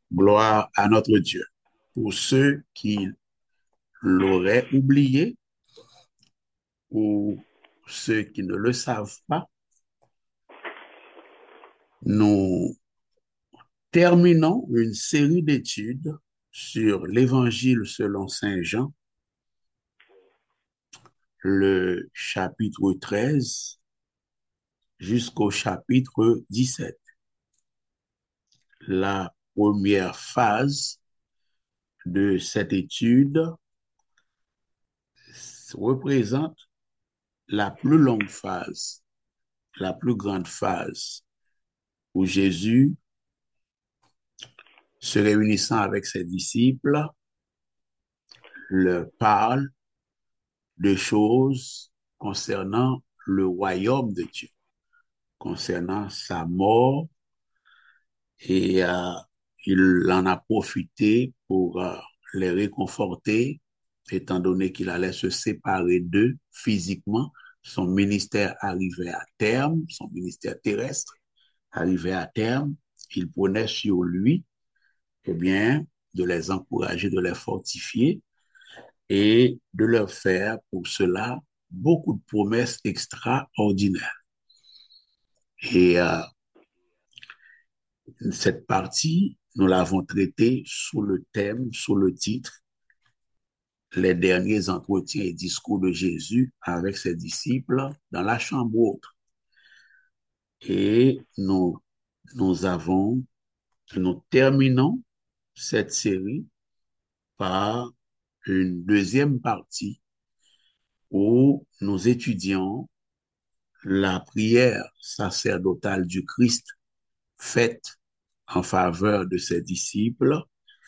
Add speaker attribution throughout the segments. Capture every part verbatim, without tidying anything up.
Speaker 1: Gloire à notre Dieu. Pour ceux qui l'auraient oublié ou ceux qui ne le savent pas, nous terminons une série d'études sur l'Évangile selon Saint Jean, le chapitre treize jusqu'au chapitre dix-sept. La première phase de cette étude représente la plus longue phase, la plus grande phase, où Jésus, se réunissant avec ses disciples, leur parle de choses concernant le royaume de Dieu, concernant sa mort, et euh, il en a profité pour euh, les réconforter, étant donné qu'il allait se séparer d'eux physiquement. Son ministère arrivait à terme, son ministère terrestre arrivait à terme. Il prenait sur lui, eh bien, de les encourager, de les fortifier et de leur faire pour cela beaucoup de promesses extraordinaires. Et euh, cette partie, nous l'avons traitée sous le thème, sous le titre, les derniers entretiens et discours de Jésus avec ses disciples dans la chambre haute. Et nous, nous avons, nous terminons cette série par une deuxième partie où nous étudions la prière sacerdotale du Christ faite en faveur de ses disciples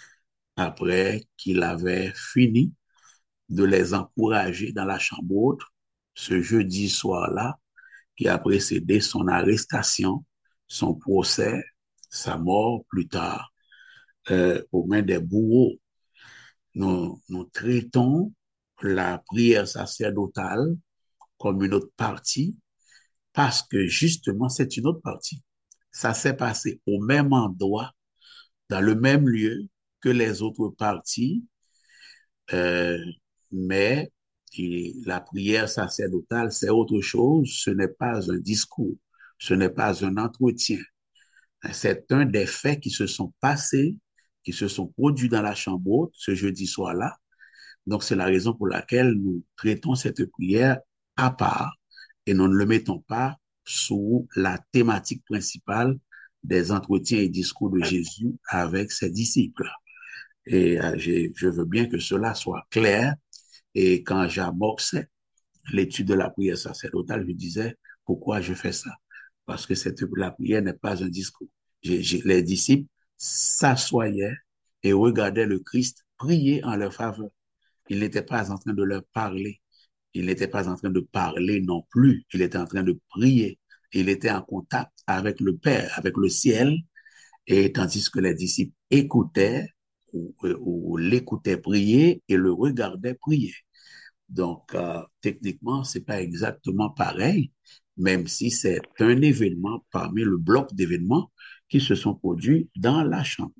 Speaker 1: après qu'il avait fini de les encourager dans la chambre haute ce jeudi soir-là qui a précédé son arrestation, son procès, sa mort plus tard euh, aux mains des bourreaux. Nous, nous traitons la prière sacerdotale comme une autre partie parce que justement, c'est une autre partie. Ça s'est passé au même endroit, dans le même lieu que les autres parties, euh, mais et la prière sacerdotale, c'est autre chose. Ce n'est pas un discours, ce n'est pas un entretien. C'est un des faits qui se sont passés, qui se sont produits dans la chambre haute ce jeudi soir-là. Donc, c'est la raison pour laquelle nous traitons cette prière à part et nous ne le mettons pas sous la thématique principale des entretiens et discours de Jésus avec ses disciples. Et euh, je veux bien que cela soit clair. Et quand j'amorçais l'étude de la prière sacerdotale, je disais, pourquoi je fais ça? Parce que cette, la prière n'est pas un discours. J'ai, j'ai, les disciples s'assoyaient et regardaient le Christ prier en leur faveur. Il n'était pas en train de leur parler. Il n'était pas en train de parler non plus. Il était en train de prier. Il était en contact avec le Père, avec le ciel, et tandis que les disciples écoutaient ou, ou l'écoutaient prier et le regardaient prier. Donc, euh, techniquement, c'est pas exactement pareil, même si c'est un événement parmi le bloc d'événements qui se sont produits dans la chambre.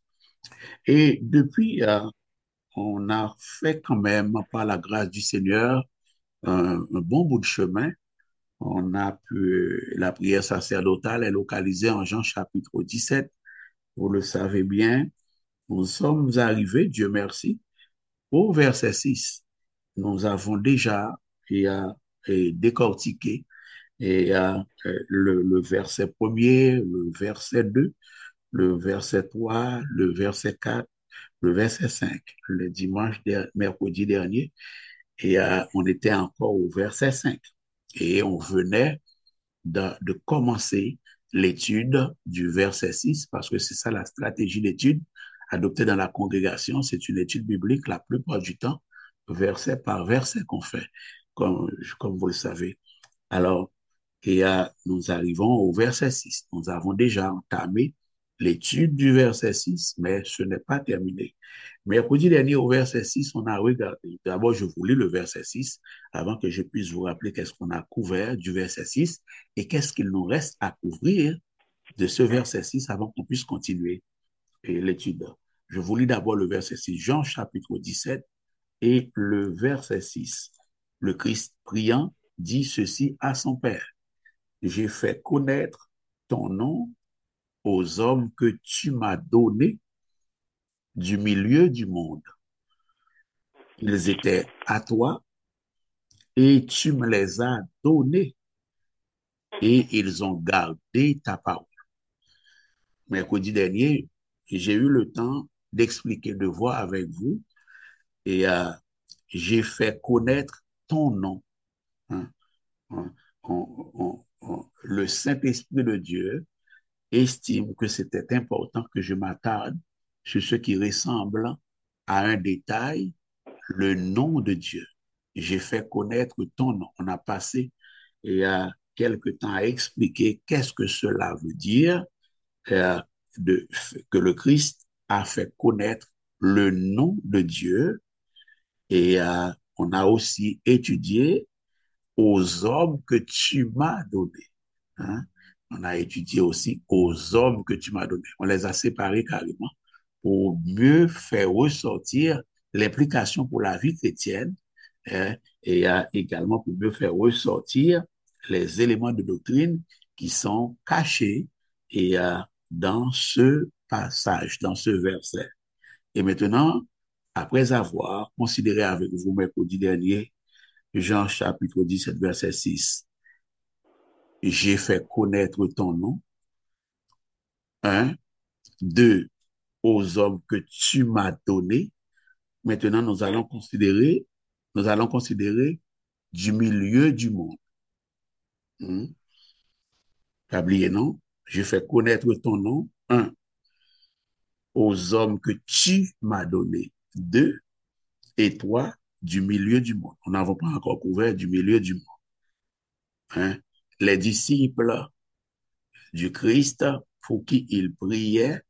Speaker 1: Et depuis, euh, on a fait quand même, par la grâce du Seigneur, un, un bon bout de chemin. On a pu, la prière sacerdotale est localisée en Jean chapitre dix-sept. Vous le savez bien, nous sommes arrivés, Dieu merci, au verset six. Nous avons déjà et, euh, et décortiqué et, euh, le, le verset premier, le verset deux, le verset trois, le verset quatre, le verset cinq, le dimanche, der- mercredi dernier, et euh, on était encore au verset cinq. Et on venait de, de commencer l'étude du verset six, parce que c'est ça la stratégie d'étude adoptée dans la congrégation. C'est une étude biblique la plupart du temps, verset par verset qu'on fait, comme, comme vous le savez. Alors, et euh, nous arrivons au verset six. Nous avons déjà entamé l'étude du verset six, mais ce n'est pas terminé. Mercredi dernier, au verset six, on a regardé. D'abord, je vous lis le verset six avant que je puisse vous rappeler qu'est-ce qu'on a couvert du verset six et qu'est-ce qu'il nous reste à couvrir de ce verset six avant qu'on puisse continuer. et l'étude. Je vous lis d'abord le verset six, Jean chapitre dix-sept et le verset six. Le Christ priant dit ceci à son Père. J'ai fait connaître ton nom aux hommes que tu m'as donnés du milieu du monde. Ils étaient à toi et tu me les as donnés et ils ont gardé ta parole. Mercredi dernier, j'ai eu le temps d'expliquer, de voir avec vous et euh, j'ai fait connaître ton nom. Hein. On- on- on- on- le Saint-Esprit de Dieu estime que c'était important que je m'attarde sur ce qui ressemble à un détail, le nom de Dieu. J'ai fait connaître ton nom. On a passé il y a quelque temps à expliquer qu'est-ce que cela veut dire, euh, de, que le Christ a fait connaître le nom de Dieu et euh, on a aussi étudié aux hommes que tu m'as donnés. Hein? On a étudié aussi aux hommes que tu m'as donnés. On les a séparés carrément pour mieux faire ressortir l'implication pour la vie chrétienne hein, et euh, également pour mieux faire ressortir les éléments de doctrine qui sont cachés et, euh, dans ce passage, dans ce verset. Et maintenant, après avoir considéré avec vous mercredi dernier, Jean chapitre dix-sept, verset six, j'ai fait connaître ton nom, un, deux, aux hommes que tu m'as donnés. Maintenant, nous allons considérer, nous allons considérer du milieu du monde. Hmm? Pas oublié, non? J'ai fait connaître ton nom, un, aux hommes que tu m'as donnés. Deux, et toi, du milieu du monde. On n'avons pas encore couvert du milieu du monde. Hein? Les disciples du Christ, pour qui il priait,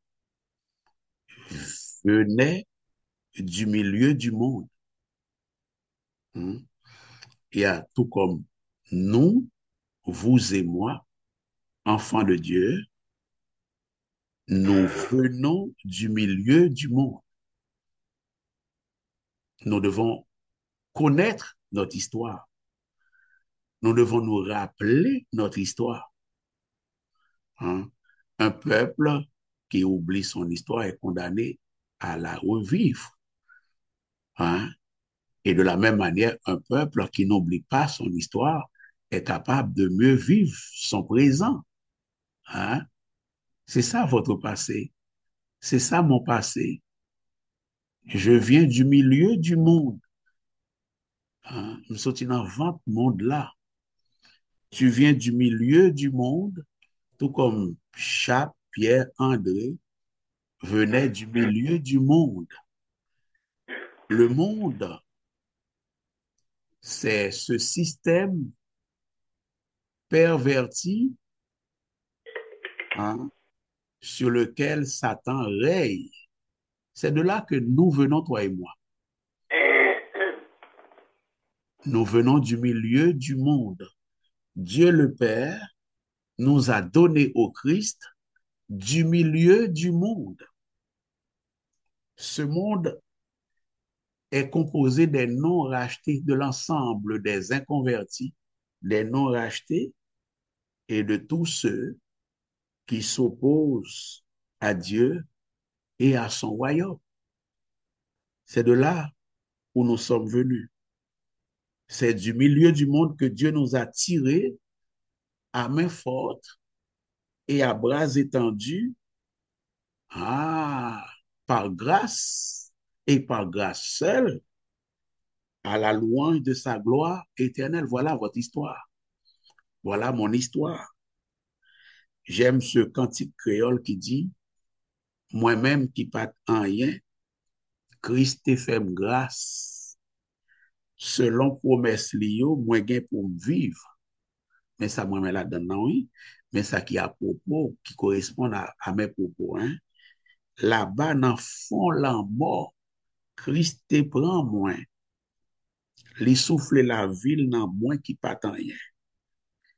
Speaker 1: venaient du milieu du monde. Hmm? Et à tout comme nous, vous et moi, enfants de Dieu, nous venons du milieu du monde. Nous devons connaître notre histoire. Nous devons nous rappeler notre histoire. Hein? Un peuple qui oublie son histoire est condamné à la revivre. Hein? Et de la même manière, un peuple qui n'oublie pas son histoire est capable de mieux vivre son présent. Hein? C'est ça votre passé. C'est ça mon passé. Je viens du milieu du monde. Hein? Je suis dans vingt monde là. Tu viens du milieu du monde, tout comme Jacques, Pierre, André venaient du milieu du monde. Le monde, c'est ce système perverti hein, sur lequel Satan règne. C'est de là que nous venons, toi et moi. Nous venons du milieu du monde. Dieu le Père nous a donné au Christ du milieu du monde. Ce monde est composé des non rachetés, de l'ensemble des inconvertis, des non rachetés et de tous ceux qui s'opposent à Dieu et à son royaume. C'est de là où nous sommes venus. C'est du milieu du monde que Dieu nous a tirés à main forte et à bras étendus, ah, par grâce et par grâce seule, à la louange de sa gloire éternelle. Voilà votre histoire. Voilà mon histoire. J'aime ce cantique créole qui dit, moi-même qui pas en rien, Christ te fait grâce. Selon promesse liyo, moi gen pour vivre. Mais ça, moi, là dedans, oui. Mais ça qui a propos, qui correspond à, à mes propos, hein. Là-bas, dans fond, la mort, Christ te prend moins. Li souffle la ville dans moins qui pas rien.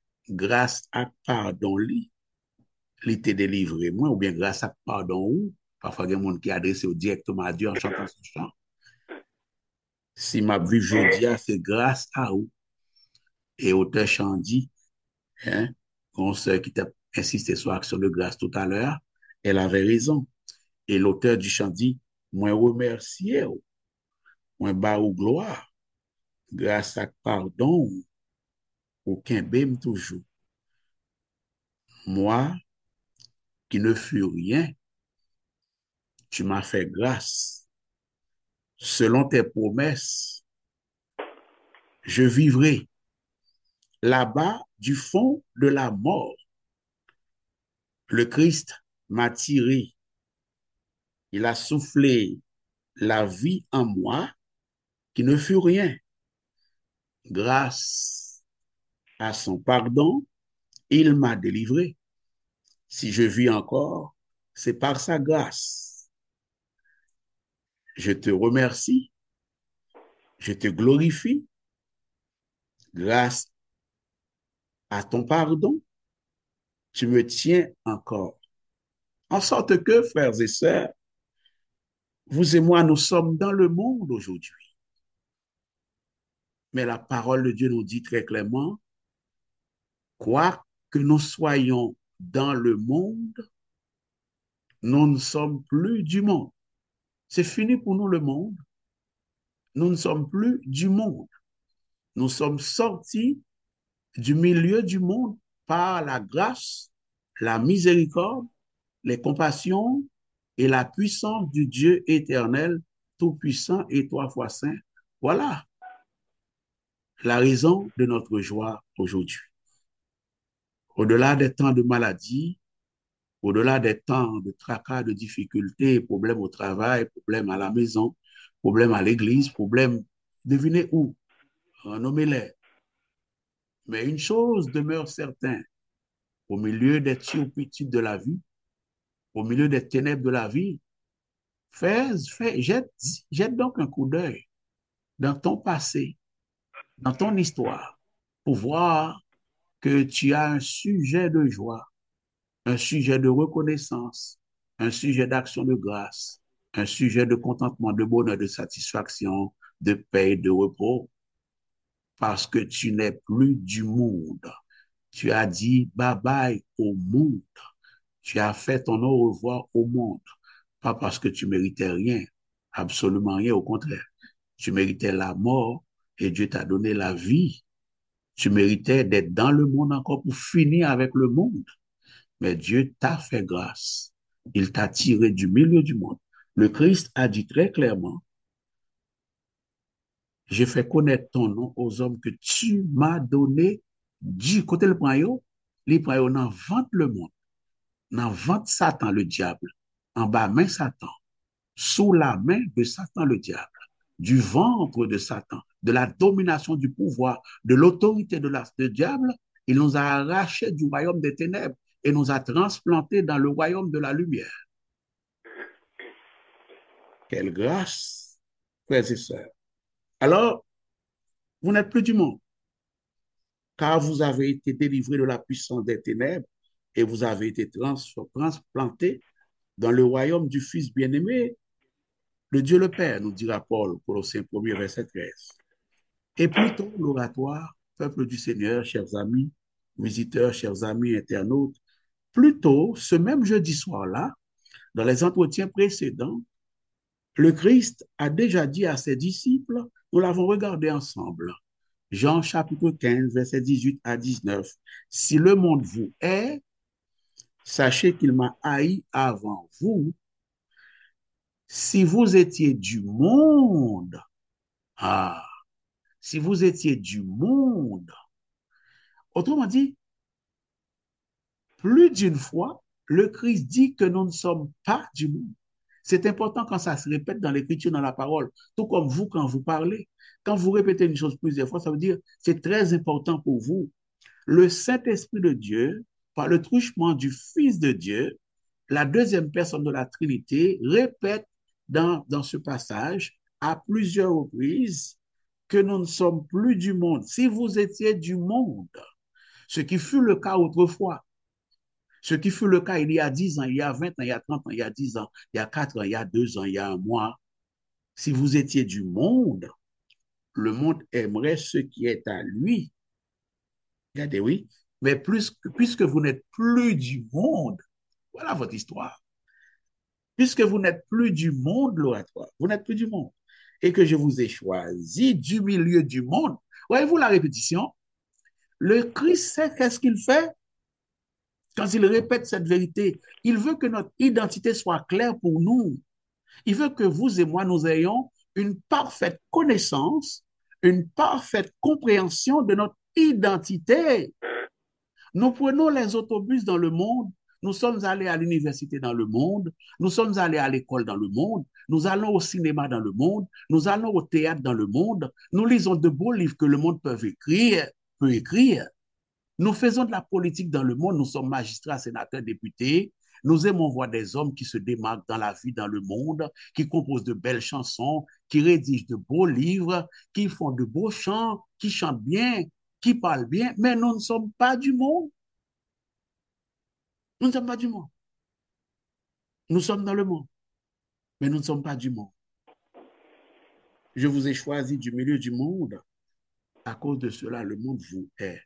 Speaker 1: Grâce à pardon li, li te délivré moins, ou bien grâce à pardon ou, Parfois, il y a des gens qui adressent directement à Dieu en chantant ce chant. Si ma vie jeudi, c'est grâce à vous. Et auteur chant dit, hein, qu'on sœur qui t'a insisté sur l'action de grâce tout à l'heure, elle avait raison. Et l'auteur du chant dit, moi remercier, moi bas ou gloire, grâce à pardon, aucun bème toujours. Moi, qui ne fus rien, tu m'as fait grâce. Selon tes promesses, je vivrai là-bas du fond de la mort. Le Christ m'a tiré, il a soufflé la vie en moi qui ne fut rien. Grâce à son pardon, il m'a délivré. Si je vis encore, c'est par sa grâce. Je te remercie, je te glorifie. Grâce à ton pardon, tu me tiens encore. En sorte que, frères et sœurs, vous et moi, nous sommes dans le monde aujourd'hui. Mais la parole de Dieu nous dit très clairement, quoi que nous soyons dans le monde, nous ne sommes plus du monde. C'est fini pour nous le monde. Nous ne sommes plus du monde. Nous sommes sortis du milieu du monde par la grâce, la miséricorde, les compassions et la puissance du Dieu éternel, tout-puissant et trois fois saint. Voilà la raison de notre joie aujourd'hui. Au-delà des temps de maladie, au-delà des temps de tracas, de difficultés, problèmes au travail, problèmes à la maison, problèmes à l'église, problèmes, devinez où? Nommez-les. Mais une chose demeure certaine, au milieu des turpitudes de la vie, au milieu des ténèbres de la vie, fais, fais, jette, jette donc un coup d'œil dans ton passé, dans ton histoire, pour voir que tu as un sujet de joie, un sujet de reconnaissance, un sujet d'action de grâce, un sujet de contentement, de bonheur, de satisfaction, de paix, de repos, parce que tu n'es plus du monde. Tu as dit bye bye au monde. Tu as fait ton au revoir au monde. Pas parce que tu méritais rien, absolument rien, au contraire. Tu méritais la mort et Dieu t'a donné la vie. Tu méritais d'être dans le monde encore pour finir avec le monde. Mais Dieu t'a fait grâce. Il t'a tiré du milieu du monde. Le Christ a dit très clairement, j'ai fait connaître ton nom aux hommes que tu m'as donné du côté le prayo, les prayo n'en vente le monde, n'en vente Satan le diable, en bas main Satan, sous la main de Satan le diable, du ventre de Satan, de la domination du pouvoir, de l'autorité de la, de diable, il nous a arrachés du royaume des ténèbres et nous a transplantés dans le royaume de la lumière. Quelle grâce, frères et sœurs. Alors, vous n'êtes plus du monde, car vous avez été délivrés de la puissance des ténèbres et vous avez été trans transplantés dans le royaume du Fils bien-aimé, le Dieu le Père, nous dira Paul, Colossiens premier, verset treize. Et plutôt l'oratoire, peuple du Seigneur, chers amis, visiteurs, chers amis, internautes, plutôt ce même jeudi soir-là, dans les entretiens précédents, le Christ a déjà dit à ses disciples, nous l'avons regardé ensemble, Jean chapitre quinze, verset dix-huit à dix-neuf, si le monde vous hait, sachez qu'il m'a haï avant vous. Si vous étiez du monde, ah, si vous étiez du monde, autrement dit, plus d'une fois, le Christ dit que nous ne sommes pas du monde. C'est important quand ça se répète dans l'écriture, dans la parole, tout comme vous quand vous parlez. Quand vous répétez une chose plusieurs fois, ça veut dire c'est très important pour vous. Le Saint-Esprit de Dieu, par le truchement du Fils de Dieu, la deuxième personne de la Trinité, répète dans, dans ce passage à plusieurs reprises que nous ne sommes plus du monde. Si vous étiez du monde, ce qui fut le cas autrefois, Ce qui fut le cas il y a dix ans, il y a vingt ans, il y a trente ans, il y a dix ans, il y a quatre ans, il y a deux ans, il y a un mois. Si vous étiez du monde, le monde aimerait ce qui est à lui. Regardez, oui. Mais plus, puisque vous n'êtes plus du monde, voilà votre histoire. Puisque vous n'êtes plus du monde, l'oratoire, vous n'êtes plus du monde, et que je vous ai choisi du milieu du monde. Voyez-vous la répétition? Le Christ sait qu'est-ce qu'il fait quand il répète cette vérité. Il veut que notre identité soit claire pour nous. Il veut que vous et moi, nous ayons une parfaite connaissance, une parfaite compréhension de notre identité. Nous prenons les autobus dans le monde, nous sommes allés à l'université dans le monde, nous sommes allés à l'école dans le monde, nous allons au cinéma dans le monde, nous allons au théâtre dans le monde, nous lisons de beaux livres que le monde peut écrire, peut écrire. Nous faisons de la politique dans le monde, nous sommes magistrats, sénateurs, députés. Nous aimons voir des hommes qui se démarquent dans la vie, dans le monde, qui composent de belles chansons, qui rédigent de beaux livres, qui font de beaux chants, qui chantent bien, qui parlent bien, mais nous ne sommes pas du monde. Nous ne sommes pas du monde. Nous sommes dans le monde, mais nous ne sommes pas du monde. Je vous ai choisi du milieu du monde. À cause de cela, le monde vous est.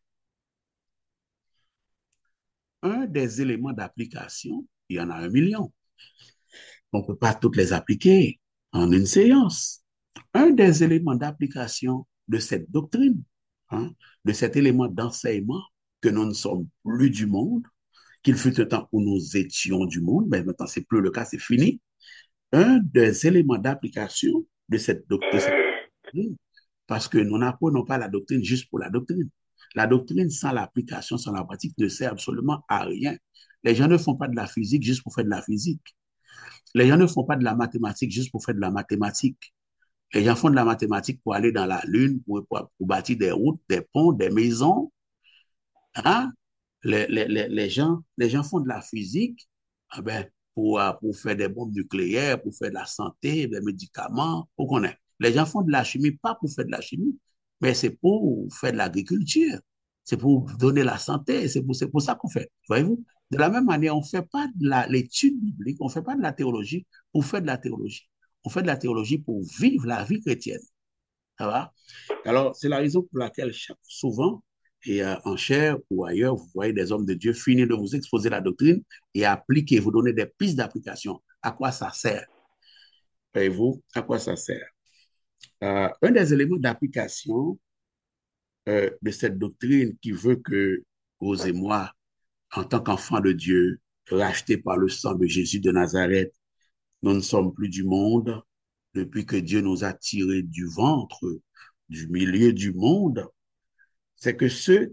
Speaker 1: Un des éléments d'application, il y en a un million. On ne peut pas toutes les appliquer en une séance. Un des éléments d'application de cette doctrine, hein, de cet élément d'enseignement, que nous ne sommes plus du monde, qu'il fut un temps où nous étions du monde, mais maintenant c'est plus le cas, c'est fini. Un des éléments d'application de cette, doc de cette doctrine, parce que nous n'apprenons pas la doctrine juste pour la doctrine. La doctrine sans l'application, sans la pratique, ne sert absolument à rien. Les gens ne font pas de la physique juste pour faire de la physique. Les gens ne font pas de la mathématique juste pour faire de la mathématique. Les gens font de la mathématique pour aller dans la Lune, pour, pour, pour bâtir des routes, des ponts, des maisons. Hein? Les, les, les, les, gens, les gens font de la physique ah ben, pour, pour faire des bombes nucléaires, pour faire de la santé, des médicaments, pour qu'on ait. Les gens font de la chimie, pas pour faire de la chimie, mais c'est pour faire de l'agriculture. C'est pour donner la santé. C'est pour, c'est pour ça qu'on fait. Voyez-vous? De la même manière, on ne fait pas de l'étude biblique, on ne fait pas de la théologie pour faire de la théologie. On fait de la théologie pour vivre la vie chrétienne. Ça va? Alors, c'est la raison pour laquelle souvent, et euh, en chair ou ailleurs, vous voyez des hommes de Dieu finir de vous exposer la doctrine et appliquer, vous donner des pistes d'application. À quoi ça sert? Voyez-vous, à quoi ça sert? Euh, un des éléments d'application euh, de cette doctrine qui veut que vous et moi, en tant qu'enfants de Dieu, rachetés par le sang de Jésus de Nazareth, nous ne sommes plus du monde depuis que Dieu nous a tirés du ventre, du milieu du monde, c'est que ceux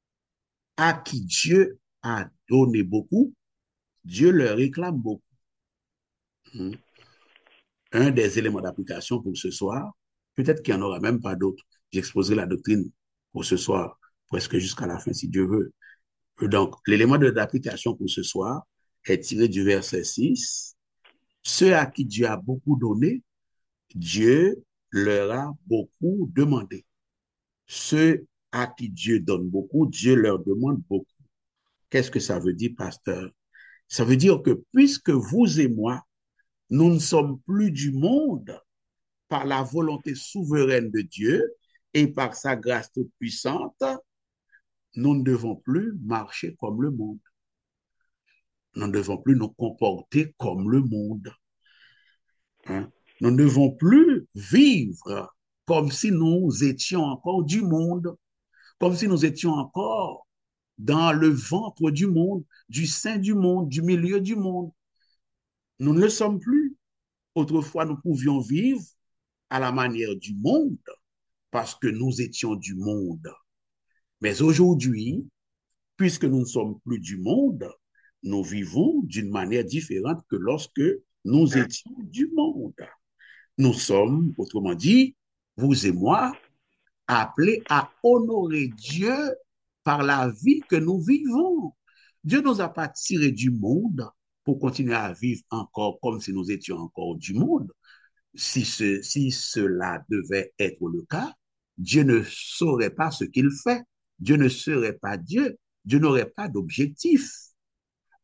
Speaker 1: à qui Dieu a donné beaucoup, Dieu leur réclame beaucoup. Hmm. Un des éléments d'application pour ce soir, peut-être qu'il n'y en aura même pas d'autres. J'exposerai la doctrine pour ce soir, presque jusqu'à la fin, si Dieu veut. Donc, l'élément d'application pour ce soir est tiré du verset six. Ceux à qui Dieu a beaucoup donné, Dieu leur a beaucoup demandé. Ceux à qui Dieu donne beaucoup, Dieu leur demande beaucoup. Qu'est-ce que ça veut dire, pasteur? Ça veut dire que puisque vous et moi, nous ne sommes plus du monde par la volonté souveraine de Dieu et par sa grâce toute puissante, nous ne devons plus marcher comme le monde. Nous ne devons plus nous comporter comme le monde. Hein? Nous ne devons plus vivre comme si nous étions encore du monde, comme si nous étions encore dans le ventre du monde, du sein du monde, du milieu du monde. Nous ne le sommes plus. Autrefois, nous pouvions vivre à la manière du monde parce que nous étions du monde. Mais aujourd'hui, puisque nous ne sommes plus du monde, nous vivons d'une manière différente que lorsque nous étions du monde. Nous sommes, autrement dit, vous et moi, appelés à honorer Dieu par la vie que nous vivons. Dieu ne nous a pas tirés du monde pour continuer à vivre encore comme si nous étions encore du monde. Si, ce, si cela devait être le cas, Dieu ne saurait pas ce qu'il fait. Dieu ne serait pas Dieu. Dieu n'aurait pas d'objectif.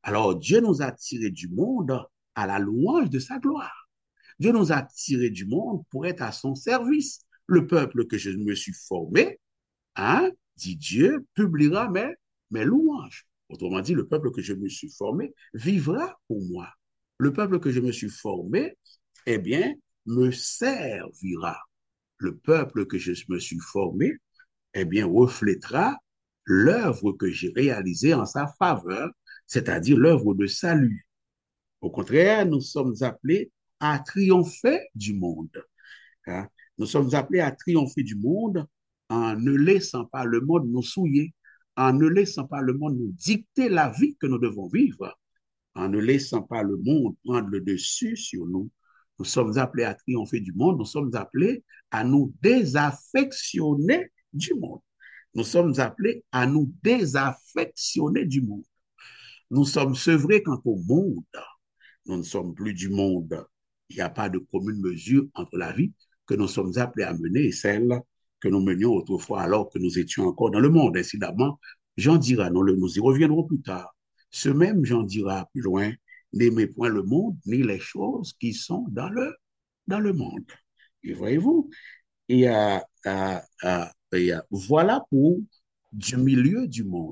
Speaker 1: Alors, Dieu nous a tirés du monde à la louange de sa gloire. Dieu nous a tirés du monde pour être à son service. Le peuple que je me suis formé, hein, dit Dieu, publiera mes, mes louanges. Autrement dit, le peuple que je me suis formé vivra pour moi. Le peuple que je me suis formé, eh bien, me servira. Le peuple que je me suis formé, eh bien, reflétera l'œuvre que j'ai réalisée en sa faveur, c'est-à-dire l'œuvre de salut. Au contraire, nous sommes appelés à triompher du monde. Hein. Nous sommes appelés à triompher du monde en ne laissant pas le monde nous souiller, en ne laissant pas le monde nous dicter la vie que nous devons vivre, en ne laissant pas le monde prendre le dessus sur nous. Nous sommes appelés à triompher du monde, nous sommes appelés à nous désaffectionner du monde. Nous sommes appelés à nous désaffectionner du monde. Nous sommes sevrés quant au monde. Nous ne sommes plus du monde. Il n'y a pas de commune mesure entre la vie que nous sommes appelés à mener et celle que nous menions autrefois alors que nous étions encore dans le monde. Incidemment, Jean dira, nous, nous y reviendrons plus tard. Ce même Jean dira plus loin, n'aimez point le monde ni les choses qui sont dans le, dans le monde. Et voyez-vous, et, euh, euh, euh, et euh, voilà pour du milieu du monde.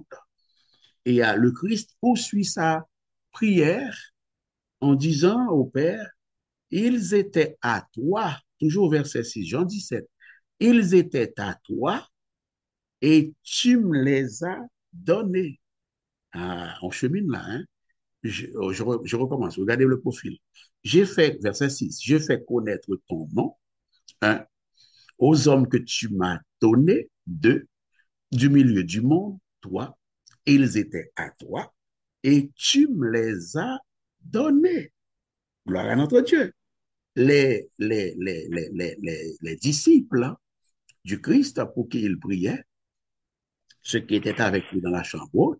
Speaker 1: Et euh, le Christ poursuit sa prière en disant au Père, ils étaient à toi, toujours verset six, Jean dix-sept, ils étaient à toi et tu me les as donnés. Ah, on chemine là, hein? Je, je, je recommence, regardez le profil. J'ai fait, verset six, j'ai fait connaître ton nom, un, aux hommes que tu m'as donnés, deux, du milieu du monde, toi, ils étaient à toi et tu me les as donnés. Gloire à notre Dieu. Les, les, les, les, les, les, les disciples du Christ pour qui il priait, ceux qui étaient avec lui dans la chambre,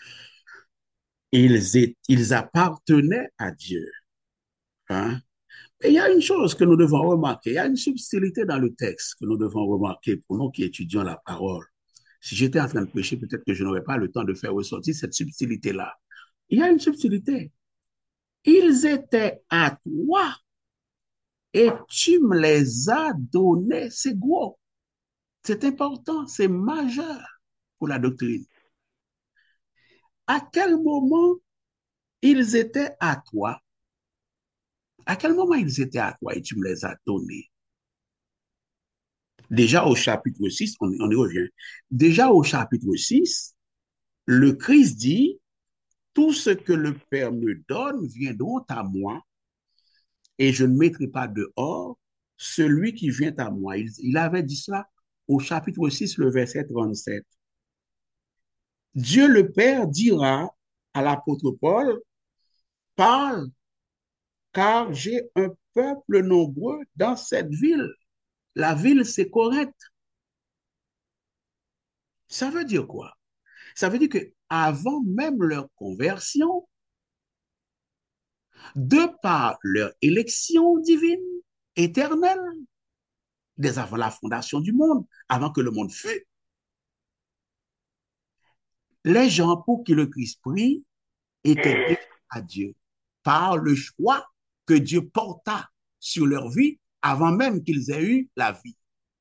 Speaker 1: ils, étaient, ils appartenaient à Dieu. Hein? Et il y a une chose que nous devons remarquer, il y a une subtilité dans le texte que nous devons remarquer pour nous qui étudions la parole. Si j'étais en train de prêcher, peut-être que je n'aurais pas le temps de faire ressortir cette subtilité-là. Il y a une subtilité. Ils étaient à toi et tu me les as donnés. C'est gros. C'est important, c'est majeur pour la doctrine. À quel moment ils étaient à toi? À quel moment ils étaient à toi et tu me les as donnés? Déjà au chapitre six, on, on y revient. Déjà au chapitre six, le Christ dit, tout ce que le Père me donne viendront à moi et je ne mettrai pas dehors celui qui vient à moi. Il, il avait dit cela au chapitre six, le verset trente-sept. Dieu le Père dira à l'apôtre Paul, parle, car j'ai un peuple nombreux dans cette ville. La ville, c'est Corinthe. Ça veut dire quoi? Ça veut dire que avant même leur conversion, de par leur élection divine, éternelle, dès avant la fondation du monde, avant que le monde fût, les gens pour qui le Christ prie étaient déjà à Dieu par le choix que Dieu porta sur leur vie avant même qu'ils aient eu la vie.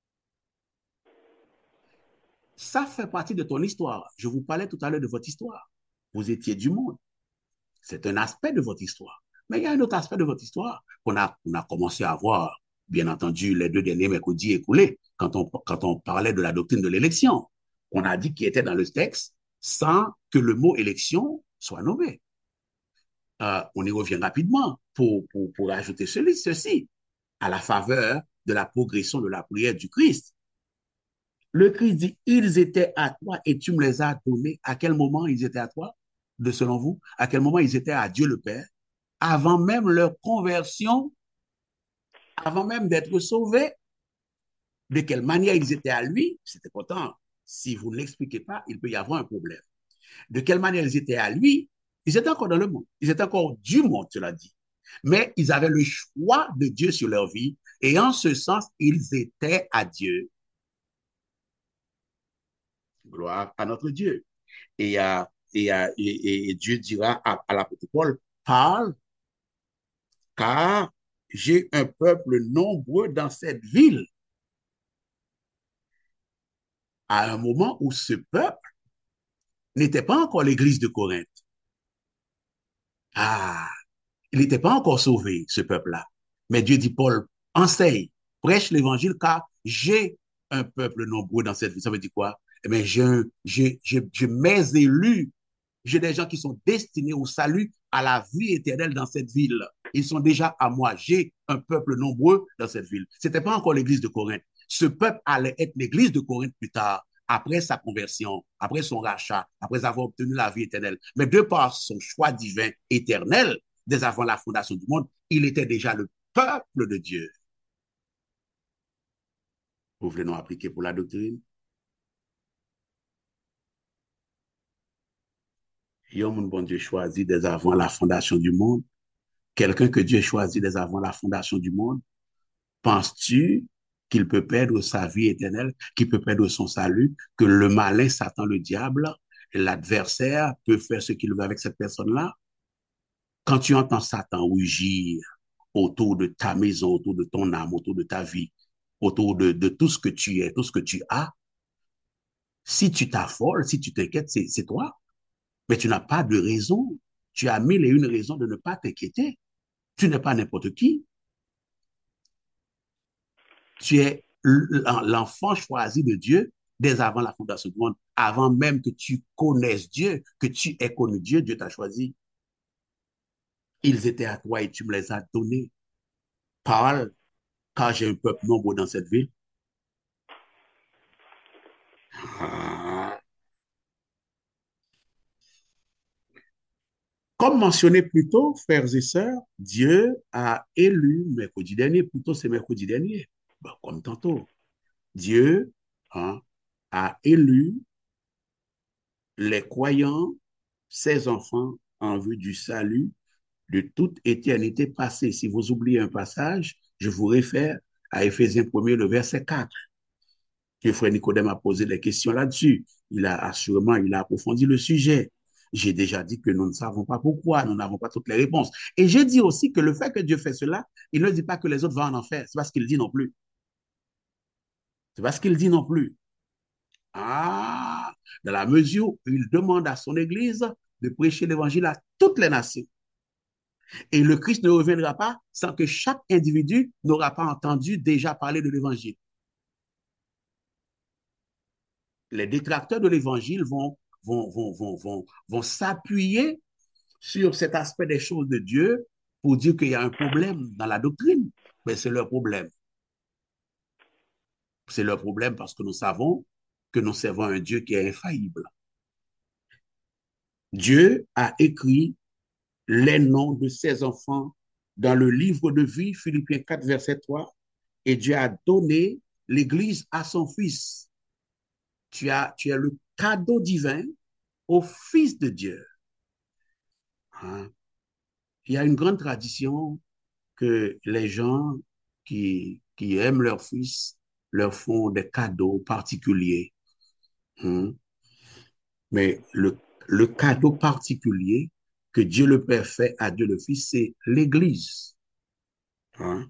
Speaker 1: Ça fait partie de ton histoire. Je vous parlais tout à l'heure de votre histoire. Vous étiez du monde. C'est un aspect de votre histoire. Mais il y a un autre aspect de votre histoire qu'on a, on a commencé à voir, bien entendu, les deux derniers mercredis écoulés, quand on, quand on parlait de la doctrine de l'élection. On a dit qu'il était dans le texte sans que le mot élection soit nommé. Euh, on y revient rapidement pour, pour, pour ajouter ceci, ceci à la faveur de la progression de la prière du Christ. Le Christ dit, ils étaient à toi et tu me les as donnés. À quel moment ils étaient à toi, de selon vous? À quel moment ils étaient à Dieu le Père? Avant même leur conversion, avant même d'être sauvés. De quelle manière ils étaient à lui? C'est important. Si vous ne l'expliquez pas, il peut y avoir un problème. De quelle manière ils étaient à lui? Ils étaient encore dans le monde. Ils étaient encore du monde, cela dit. Mais ils avaient le choix de Dieu sur leur vie. Et en ce sens, ils étaient à Dieu. Gloire à notre Dieu. Et, euh, et, et, et, et Dieu dira à, à l'apôtre Paul, parle, car j'ai un peuple nombreux dans cette ville. À un moment où ce peuple n'était pas encore l'église de Corinthe. Ah, il n'était pas encore sauvé, ce peuple-là. Mais Dieu dit, Paul, enseigne, prêche l'évangile, car j'ai un peuple nombreux dans cette ville. Ça veut dire quoi? Eh bien, j'ai, j'ai, j'ai, j'ai mes élus, j'ai des gens qui sont destinés au salut, à la vie éternelle dans cette ville. Ils sont déjà à moi. J'ai un peuple nombreux dans cette ville. Ce n'était pas encore l'église de Corinthe. Ce peuple allait être l'église de Corinthe plus tard, après sa conversion, après son rachat, après avoir obtenu la vie éternelle. Mais de par son choix divin éternel, dès avant la fondation du monde, il était déjà le peuple de Dieu. Vous voulez nous appliquer pour la doctrine? Il y a un bon Dieu choisi dès avant la fondation du monde. Quelqu'un que Dieu choisit dès avant la fondation du monde, penses-tu qu'il peut perdre sa vie éternelle, qu'il peut perdre son salut, que le malin, Satan, le diable, l'adversaire peut faire ce qu'il veut avec cette personne-là? Quand tu entends Satan rugir autour de ta maison, autour de ton âme, autour de ta vie, autour de, de tout ce que tu es, tout ce que tu as, si tu t'affoles, si tu t'inquiètes, c'est, c'est toi. Mais tu n'as pas de raison. Tu as mille et une raisons de ne pas t'inquiéter. Tu n'es pas n'importe qui. Tu es l'enfant choisi de Dieu dès avant la fondation du monde, avant même que tu connaisses Dieu, que tu aies connu Dieu, Dieu t'a choisi. Ils étaient à toi et tu me les as donnés. Parle, car j'ai un peuple nombreux dans cette ville. Ah. Comme mentionné plus tôt, frères et sœurs, Dieu a élu mercredi dernier, plutôt c'est mercredi dernier, ben, comme tantôt. Dieu hein, a élu les croyants, ses enfants, en vue du salut de toute éternité passée. Si vous oubliez un passage, je vous réfère à Éphésiens un, le verset quatre. Que frère Nicodème a posé des questions là-dessus. Il a assurément, il a approfondi le sujet. J'ai déjà dit que nous ne savons pas pourquoi, nous n'avons pas toutes les réponses. Et j'ai dit aussi que le fait que Dieu fait cela, il ne dit pas que les autres vont en enfer. C'est pas ce qu'il dit non plus. C'est pas ce qu'il dit non plus. Ah, dans la mesure où il demande à son Église de prêcher l'évangile à toutes les nations. Et le Christ ne reviendra pas sans que chaque individu n'aura pas entendu déjà parler de l'évangile. Les détracteurs de l'évangile vont, vont, vont, vont, vont, vont s'appuyer sur cet aspect des choses de Dieu pour dire qu'il y a un problème dans la doctrine. Mais c'est leur problème. C'est leur problème parce que nous savons que nous servons un Dieu qui est infaillible. Dieu a écrit les noms de ses enfants dans le livre de vie, Philippiens quatre, verset trois, et Dieu a donné l'Église à son Fils. Tu as, tu as le cadeau divin au Fils de Dieu. Hein? Il y a une grande tradition que les gens qui, qui aiment leur fils leur font des cadeaux particuliers. Hein? Mais le, le cadeau particulier que Dieu le Père fait à Dieu le Fils, c'est l'Église. Hein?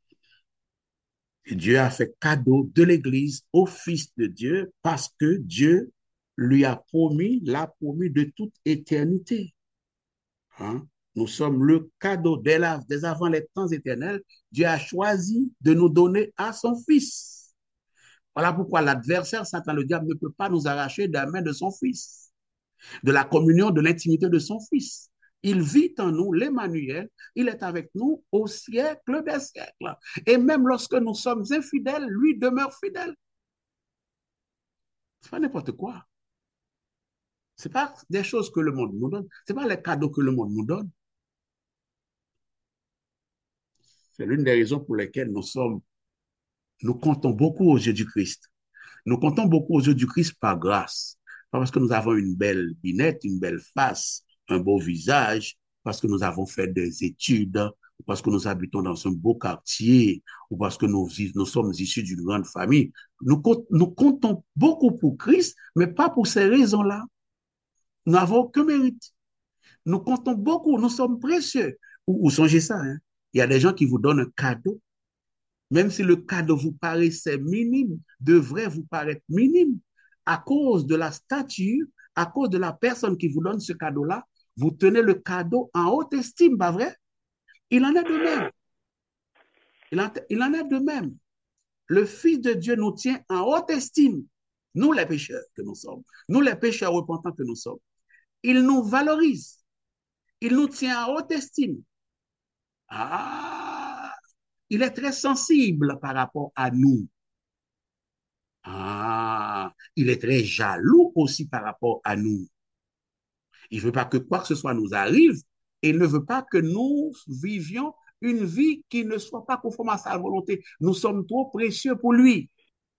Speaker 1: Et Dieu a fait cadeau de l'Église au Fils de Dieu parce que Dieu lui a promis, l'a promis de toute éternité. Hein? Nous sommes le cadeau dès, la, dès avant les temps éternels. Dieu a choisi de nous donner à son Fils. Voilà pourquoi l'adversaire, Satan, le diable, ne peut pas nous arracher de la main de son Fils, de la communion, de l'intimité de son Fils. Il vit en nous, l'Emmanuel, il est avec nous au siècle des siècles. Et même lorsque nous sommes infidèles, lui demeure fidèle. C'est pas n'importe quoi. C'est pas des choses que le monde nous donne. C'est pas les cadeaux que le monde nous donne. C'est l'une des raisons pour lesquelles nous sommes, nous comptons beaucoup aux yeux du Christ. Nous comptons beaucoup aux yeux du Christ par grâce. Pas parce que nous avons une belle binette, une belle face, un beau visage, parce que nous avons fait des études, ou parce que nous habitons dans un beau quartier, ou parce que nous, nous sommes issus d'une grande famille. Nous, nous comptons beaucoup pour Christ, mais pas pour ces raisons-là. Nous n'avons aucun mérite. Nous comptons beaucoup, nous sommes précieux. Ou, ou songez ça, hein? Il y a des gens qui vous donnent un cadeau, même si le cadeau vous paraissait minime, devrait vous paraître minime, à cause de la stature, à cause de la personne qui vous donne ce cadeau-là, vous tenez le cadeau en haute estime, pas vrai? Il en est de même. Il en, il en est de même. Le Fils de Dieu nous tient en haute estime, nous les pécheurs que nous sommes, nous les pécheurs repentants que nous sommes. Il nous valorise, il nous tient en haute estime. Ah, il est très sensible par rapport à nous. Ah, il est très jaloux aussi par rapport à nous. Il ne veut pas que quoi que ce soit nous arrive et il ne veut pas que nous vivions une vie qui ne soit pas conforme à sa volonté. Nous sommes trop précieux pour lui.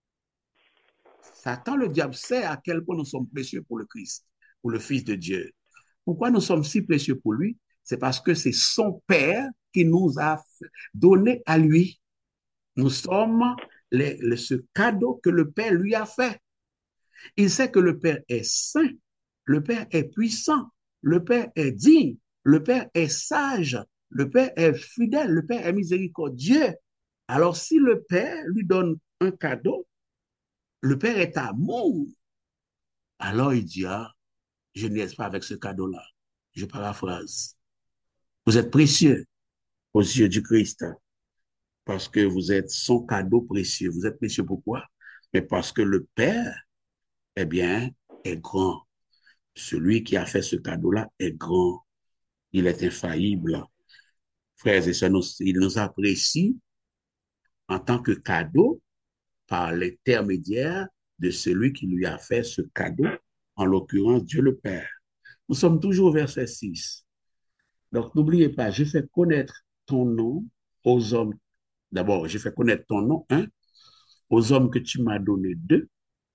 Speaker 1: Satan, le diable, sait à quel point nous sommes précieux pour le Christ, pour le Fils de Dieu. Pourquoi nous sommes si précieux pour lui? C'est parce que c'est son Père qui nous a donné à lui. Nous sommes les, les, ce cadeau que le Père lui a fait. Il sait que le Père est saint, le Père est puissant, le Père est digne, le Père est sage, le Père est fidèle, le Père est miséricordieux. Alors si le Père lui donne un cadeau, le Père est amour. Alors il dit, ah, je niaise pas avec ce cadeau-là. Je paraphrase. Vous êtes précieux aux yeux du Christ parce que vous êtes son cadeau précieux. Vous êtes précieux pourquoi? Mais parce que le Père, eh bien, est grand. Celui qui a fait ce cadeau-là est grand. Il est infaillible. Frères et sœurs, il nous apprécie en tant que cadeau par l'intermédiaire de celui qui lui a fait ce cadeau, en l'occurrence Dieu le Père. Nous sommes toujours au verset six. Donc, n'oubliez pas, j'ai fait connaître ton nom aux hommes. D'abord, j'ai fait connaître ton nom, un, aux hommes que tu m'as donné, deux,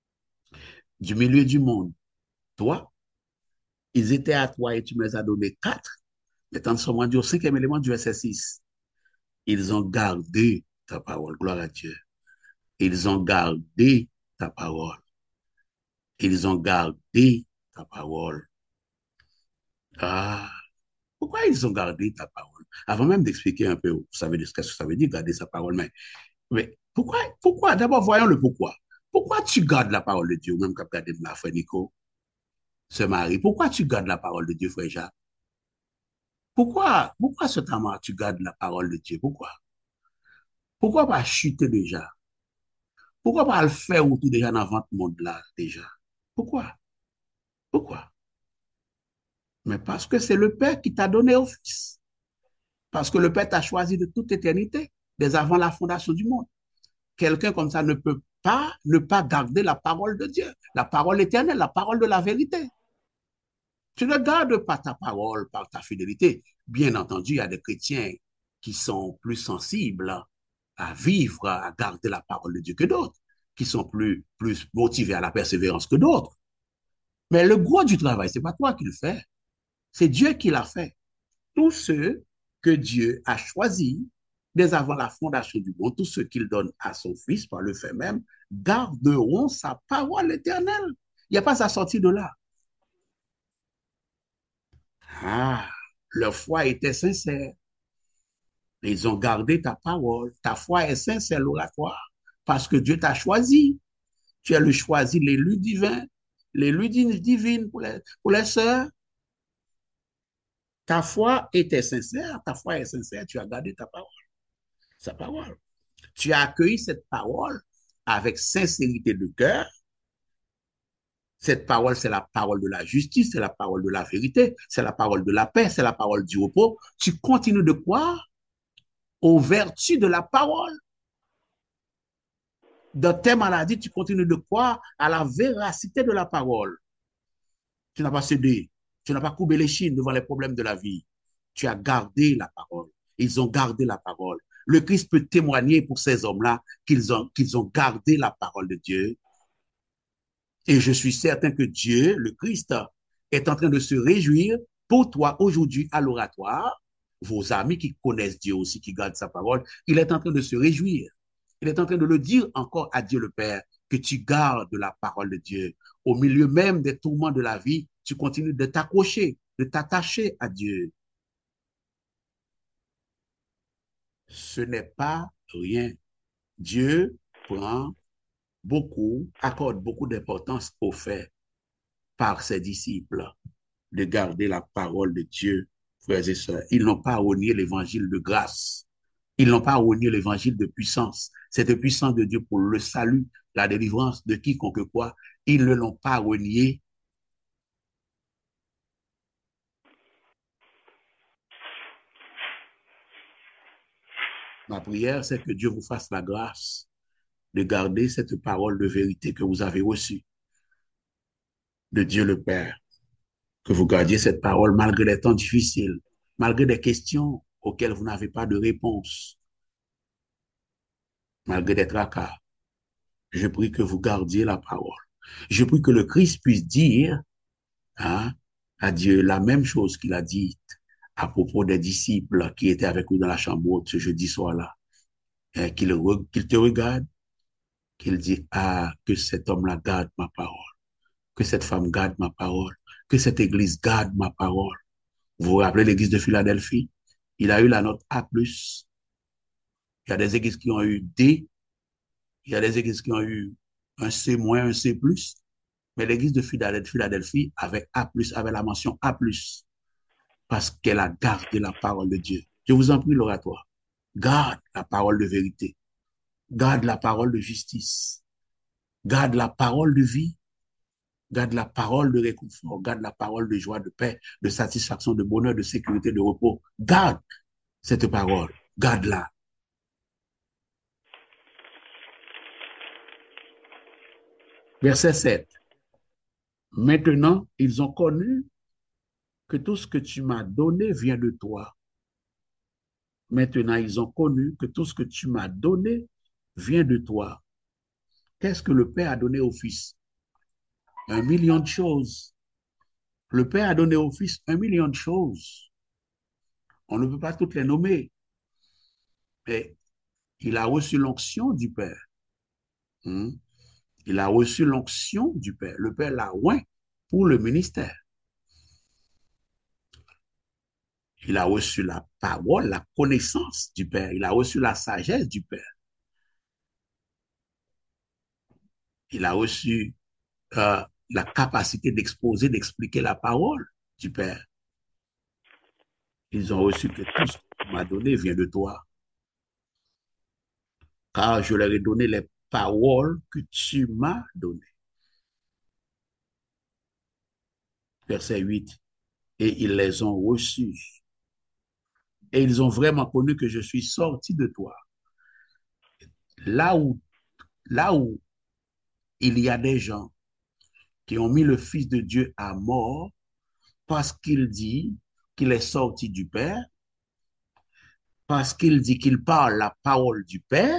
Speaker 1: du milieu du monde, toi. Ils étaient à toi et tu me les as donnés, quatre. Maintenant, nous sommes rendus au cinquième élément du verset six. Ils ont gardé ta parole. Gloire à Dieu. Ils ont gardé ta parole. Ils ont gardé ta parole. Ah, pourquoi ils ont gardé ta parole? Avant même d'expliquer un peu, vous savez ce que ça veut dire, garder sa parole, mais, mais pourquoi, pourquoi, d'abord voyons le pourquoi. Pourquoi tu gardes la parole de Dieu, même quand tu as ma frère Nico, ce mari, pourquoi tu gardes la parole de Dieu, frère Jacques? Pourquoi, pourquoi ce temps tu gardes la parole de Dieu? Pourquoi? Pourquoi pas chuter déjà? Pourquoi pas le faire ou tout déjà dans votre monde là, déjà? Pourquoi? Pourquoi? Mais parce que c'est le Père qui t'a donné au Fils. Parce que le Père t'a choisi de toute éternité, dès avant la fondation du monde. Quelqu'un comme ça ne peut pas ne pas garder la parole de Dieu, la parole éternelle, la parole de la vérité. Tu ne gardes pas ta parole par ta fidélité. Bien entendu, il y a des chrétiens qui sont plus sensibles à vivre, à garder la parole de Dieu que d'autres, qui sont plus, plus motivés à la persévérance que d'autres. Mais le gros du travail, c'est pas toi qui le fais, c'est Dieu qui l'a fait. Tous ceux que Dieu a choisis dès avant la fondation du monde, tous ceux qu'il donne à son Fils par le fait même, garderont sa parole éternelle. Il n'y a pas à sortir de là. Ah, leur foi était sincère. Ils ont gardé ta parole. Ta foi est sincère, l'oratoire, parce que Dieu t'a choisi. Tu es le choisi, l'élu divin, l'élu divine pour les, pour les sœurs. Ta foi était sincère, ta foi est sincère, tu as gardé ta parole, sa parole. Tu as accueilli cette parole avec sincérité de cœur. Cette parole, c'est la parole de la justice, c'est la parole de la vérité, c'est la parole de la paix, c'est la parole du repos. Tu continues de croire aux vertus de la parole. Dans tes maladies, tu continues de croire à la véracité de la parole. Tu n'as pas cédé, tu n'as pas courbé les chines devant les problèmes de la vie. Tu as gardé la parole. Ils ont gardé la parole. Le Christ peut témoigner pour ces hommes-là qu'ils ont, qu'ils ont gardé la parole de Dieu. Et je suis certain que Dieu, le Christ, est en train de se réjouir pour toi aujourd'hui à l'oratoire. Vos amis qui connaissent Dieu aussi, qui gardent sa parole, il est en train de se réjouir. Il est en train de le dire encore à Dieu le Père, que tu gardes la parole de Dieu. Au milieu même des tourments de la vie, tu continues de t'accrocher, de t'attacher à Dieu. Ce n'est pas rien. Dieu prend beaucoup, accorde beaucoup d'importance au fait par ses disciples de garder la parole de Dieu, frères et sœurs. Ils n'ont pas renié l'évangile de grâce. Ils n'ont pas renié l'évangile de puissance. Cette puissance de Dieu pour le salut, la délivrance de quiconque quoi. Ils ne l'ont pas renié. Ma prière, c'est que Dieu vous fasse la grâce de garder cette parole de vérité que vous avez reçue de Dieu le Père. Que vous gardiez cette parole malgré les temps difficiles, malgré des questions auxquelles vous n'avez pas de réponse, malgré des tracas. Je prie que vous gardiez la parole. Je prie que le Christ puisse dire hein, à Dieu la même chose qu'il a dit à propos des disciples qui étaient avec lui dans la chambre haute ce jeudi soir-là. Qu'il qu'il te regarde, qu'il dit, ah, que cet homme-là garde ma parole, que cette femme garde ma parole, que cette église garde ma parole. Vous vous rappelez l'église de Philadelphie? Il a eu la note A plus. Il y a des églises qui ont eu D. Il y a des églises qui ont eu un C moins, un C plus. Mais l'église de Philadelphie avait A plus, avait la mention A plus, parce qu'elle a gardé la parole de Dieu. Je vous en prie, l'oratoire. Garde la parole de vérité. Garde la parole de justice. Garde la parole de vie. Garde la parole de réconfort. Garde la parole de joie, de paix, de satisfaction, de bonheur, de sécurité, de repos. Garde cette parole. Garde-la. Verset sept. Maintenant, ils ont connu que tout ce que tu m'as donné vient de toi. Maintenant, ils ont connu que tout ce que tu m'as donné vient de toi. Qu'est-ce que le Père a donné au Fils? Un million de choses. Le Père a donné au Fils un million de choses. On ne peut pas toutes les nommer. Mais il a reçu l'onction du Père. Hmm? Il a reçu l'onction du Père. Le Père l'a oint pour le ministère. Il a reçu la parole, la connaissance du Père. Il a reçu la sagesse du Père. Il a reçu euh, la capacité d'exposer, d'expliquer la parole du Père. Ils ont reçu que tout ce que tu m'as donné vient de toi. Car je leur ai donné les paroles que tu m'as données. Verset huit. Et ils les ont reçues. Et ils ont vraiment connu que je suis sorti de toi. Là où, là où il y a des gens qui ont mis le Fils de Dieu à mort parce qu'il dit qu'il est sorti du Père, parce qu'il dit qu'il parle la parole du Père,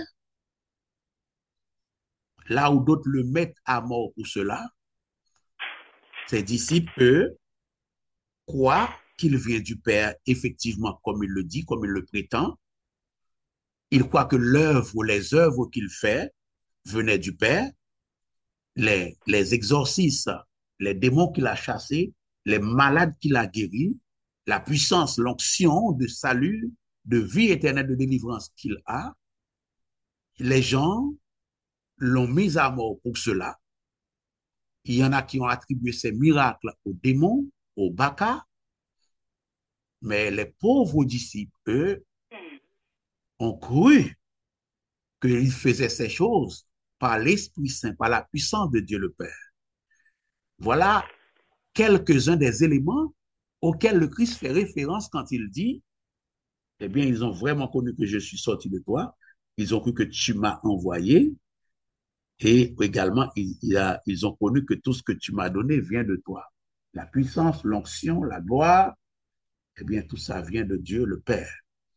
Speaker 1: là où d'autres le mettent à mort pour cela, ses disciples, eux, croient qu'il vient du Père, effectivement, comme il le dit, comme il le prétend. Ils croient que l'œuvre ou les œuvres qu'il fait venaient du Père, les, les exorcismes, les démons qu'il a chassés, les malades qu'il a guéris, la puissance, l'onction de salut, de vie éternelle, de délivrance qu'il a. Les gens l'ont mis à mort pour cela. Il y en a qui ont attribué ces miracles aux démons, aux bacchas, mais les pauvres disciples, eux, ont cru qu'il faisait ces choses par l'Esprit Saint, par la puissance de Dieu le Père. Voilà quelques-uns des éléments auxquels le Christ fait référence quand il dit, eh bien, ils ont vraiment connu que je suis sorti de toi, ils ont cru que tu m'as envoyé, et également, ils, ils ont connu que tout ce que tu m'as donné vient de toi. La puissance, l'onction, la gloire, eh bien, tout ça vient de Dieu le Père.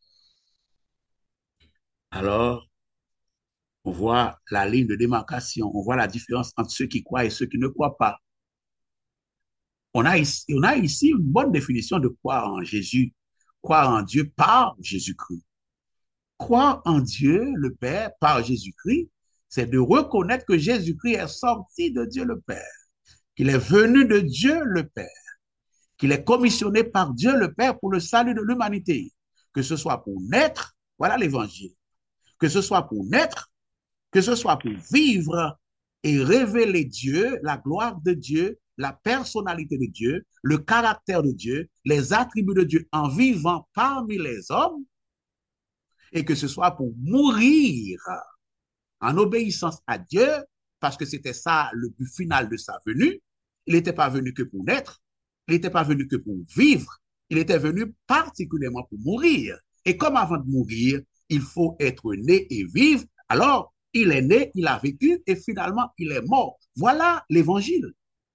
Speaker 1: Alors, on voit la ligne de démarcation, on voit la différence entre ceux qui croient et ceux qui ne croient pas. On a ici, on a ici une bonne définition de croire en Jésus, croire en Dieu par Jésus-Christ. Croire en Dieu, le Père, par Jésus-Christ, c'est de reconnaître que Jésus-Christ est sorti de Dieu le Père. qu'il est venu de Dieu le Père, qu'il est commissionné par Dieu le Père pour le salut de l'humanité, que ce soit pour naître, voilà l'évangile, que ce soit pour naître, que ce soit pour vivre et révéler Dieu, la gloire de Dieu, la personnalité de Dieu, le caractère de Dieu, les attributs de Dieu en vivant parmi les hommes, et que ce soit pour mourir en obéissance à Dieu, parce que c'était ça le but final de sa venue. Il n'était pas venu que pour naître, il n'était pas venu que pour vivre, il était venu particulièrement pour mourir. Et comme avant de mourir, il faut être né et vivre, alors il est né, il a vécu et finalement il est mort. Voilà l'évangile.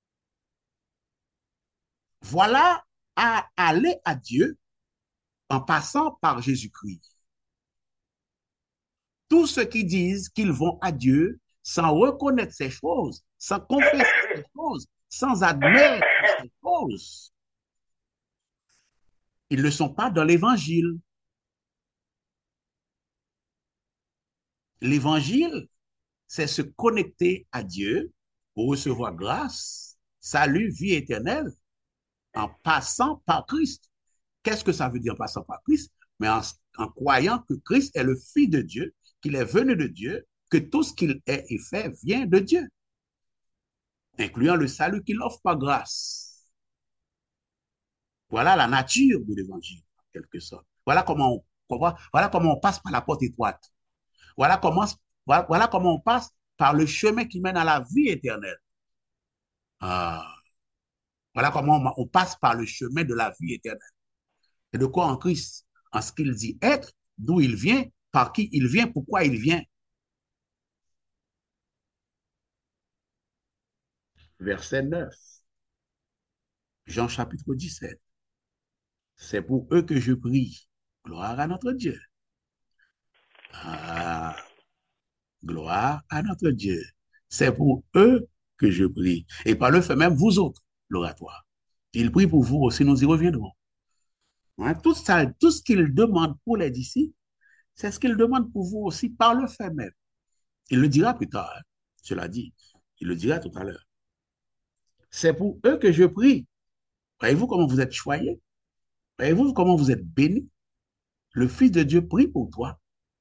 Speaker 1: Voilà à aller à Dieu en passant par Jésus-Christ. Tous ceux qui disent qu'ils vont à Dieu sans reconnaître ces choses, sans confesser ces choses, sans admettre ces choses, ils ne sont pas dans l'évangile. L'évangile, c'est se connecter à Dieu pour recevoir grâce, salut, vie éternelle en passant par Christ. Qu'est-ce que ça veut dire en passant par Christ? Mais en, en croyant que Christ est le Fils de Dieu, qu'il est venu de Dieu, que tout ce qu'il est et fait vient de Dieu, incluant le salut qu'il offre par grâce. Voilà la nature de l'évangile, en quelque sorte. Voilà comment on, voilà comment on passe par la porte étroite. Voilà comment, voilà, voilà comment on passe par le chemin qui mène à la vie éternelle. Ah, voilà comment on, on passe par le chemin de la vie éternelle. Et de quoi en Christ? En ce qu'il dit être, d'où il vient, par qui il vient, pourquoi il vient. Verset neuf, Jean chapitre dix-sept. C'est pour eux que je prie. Gloire à notre Dieu. Ah, gloire à notre Dieu. C'est pour eux que je prie. Et par le fait même, vous autres, l'oratoire. Il prie pour vous aussi, nous y reviendrons. Hein, tout ça, tout ce qu'il demande pour les disciples, c'est ce qu'il demande pour vous aussi par le fait même. Il le dira plus tard, hein, cela dit. Il le dira tout à l'heure. C'est pour eux que je prie. Voyez-vous comment vous êtes choyés? Voyez-vous comment vous êtes bénis? Le Fils de Dieu prie pour toi.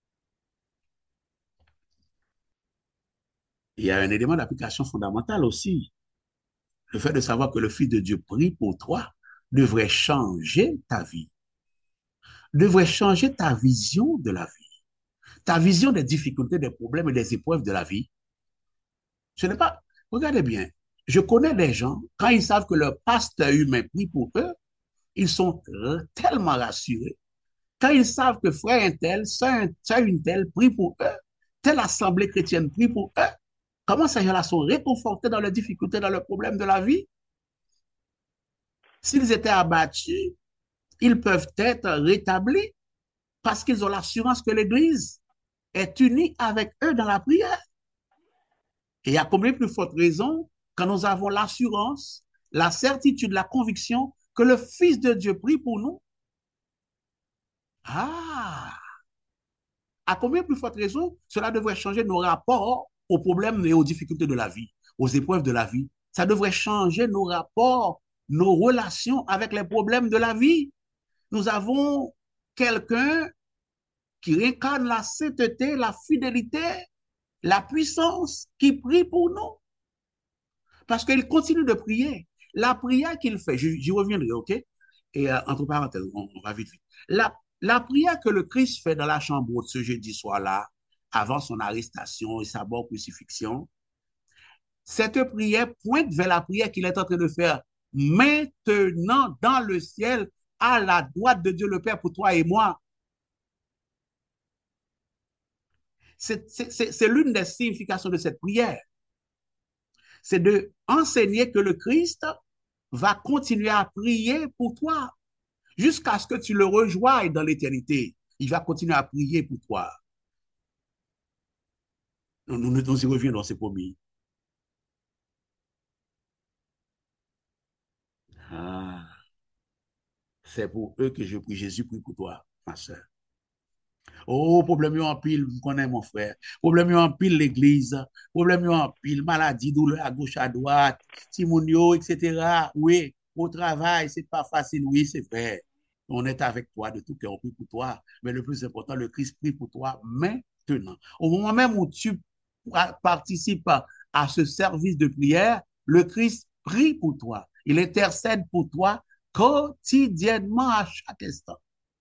Speaker 1: Il y a un élément d'application fondamental aussi. Le fait de savoir que le Fils de Dieu prie pour toi devrait changer ta vie, devrait changer ta vision de la vie, ta vision des difficultés, des problèmes et des épreuves de la vie. Ce n'est pas, regardez bien, je connais des gens, quand ils savent que leur pasteur humain prie pour eux, ils sont tellement rassurés. Quand ils savent que frère un tel, sœur une telle prie pour eux, telle assemblée chrétienne prie pour eux, comment ces gens-là sont réconfortés dans leurs difficultés, dans leurs problèmes de la vie? S'ils étaient abattus, ils peuvent être rétablis parce qu'ils ont l'assurance que l'Église est unie avec eux dans la prière. Et il y a combien plus forte raison quand nous avons l'assurance, la certitude, la conviction que le Fils de Dieu prie pour nous. Ah, à combien plus forte raison cela devrait changer nos rapports aux problèmes et aux difficultés de la vie, aux épreuves de la vie. Ça devrait changer nos rapports, nos relations avec les problèmes de la vie. Nous avons quelqu'un qui incarne la sainteté, la fidélité, la puissance, qui prie pour nous. Parce qu'il continue de prier. La prière qu'il fait, j'y reviendrai, OK? Et euh, entre parenthèses, on, on va vite, vite. La, la prière que le Christ fait dans la chambre haute ce jeudi soir-là, avant son arrestation et sa mort crucifixion, cette prière pointe vers la prière qu'il est en train de faire maintenant dans le ciel, à la droite de Dieu le Père pour toi et moi. C'est l'une des significations de cette prière. C'est de enseigner que le Christ va continuer à prier pour toi jusqu'à ce que tu le rejoignes dans l'éternité. Il va continuer à prier pour toi. Nous, nous, nous y reviendrons, c'est promis. Ah, c'est pour eux que je prie. Jésus prie pour toi, ma soeur. Oh, problème yo en pile, vous connaissez mon frère. Problème yo en pile l'église. Problème yo en pile, maladie, douleur à gauche, à droite, timounio, et cetera. Oui, au travail, c'est pas facile. Oui, c'est vrai. On est avec toi de tout cœur, on prie pour toi. Mais le plus important, le Christ prie pour toi maintenant. Au moment même où tu participes à ce service de prière, le Christ prie pour toi. Il intercède pour toi quotidiennement à chaque instant.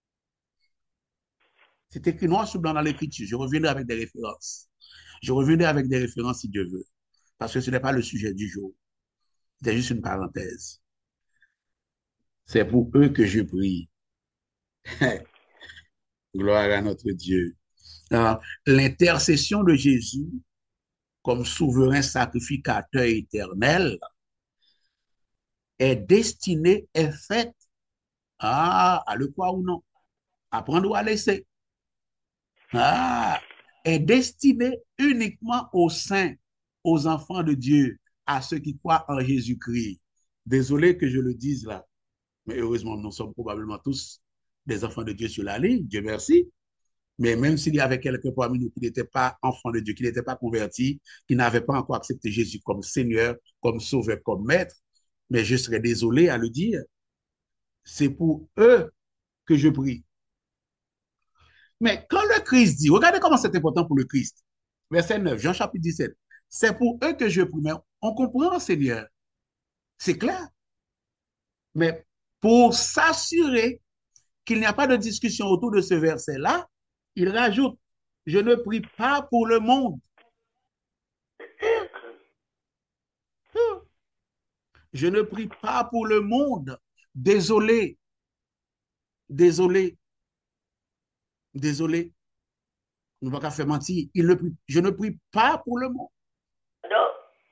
Speaker 1: C'est écrit noir sur blanc dans l'écriture. Je reviendrai avec des références. Je reviendrai avec des références si Dieu veut. Parce que ce n'est pas le sujet du jour. C'est juste une parenthèse. C'est pour eux que je prie. Gloire à notre Dieu. Alors, l'intercession de Jésus comme souverain sacrificateur éternel est destinée, est faite à, à le croire ou non, à prendre ou à laisser. Ah, est destinée uniquement aux saints, aux enfants de Dieu, à ceux qui croient en Jésus-Christ. Désolé que je le dise là, mais heureusement, nous sommes probablement tous des enfants de Dieu sur la ligne, Dieu merci. Mais même s'il y avait quelqu'un parmi nous qui n'était pas enfant de Dieu, qui n'était pas converti, qui n'avait pas encore accepté Jésus comme Seigneur, comme Sauveur, comme Maître, mais je serais désolé à le dire, c'est pour eux que je prie. Mais quand le Christ dit, regardez comment c'est important pour le Christ. Verset neuf, Jean chapitre dix-sept. C'est pour eux que je prie. Mais on comprend, Seigneur. C'est clair. Mais pour s'assurer qu'il n'y a pas de discussion autour de ce verset-là, il rajoute, je ne prie pas pour le monde. Je ne prie pas pour le monde. Désolé, désolé, désolé. On ne va pas faire mentir. Il ne prie, je ne prie pas pour le monde.
Speaker 2: Non.